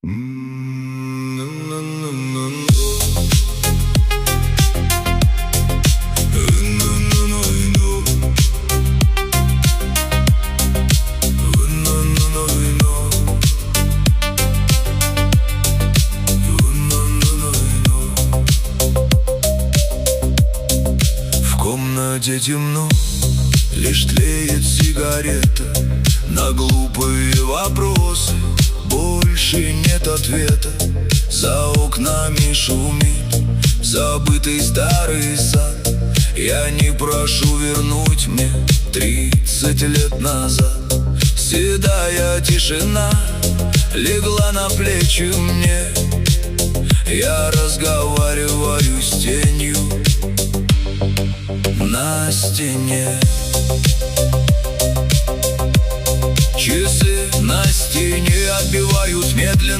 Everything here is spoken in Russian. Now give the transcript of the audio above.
В комнате темно, лишь тлеет сигарета. На глупые вопросы больше нет ответа. За окнами шумит забытый старый сад. Я не прошу вернуть мне 30 лет назад. Седая тишина легла на плечи мне. Я разговариваю с тенью на стене. Часы на стене отбивают медленно.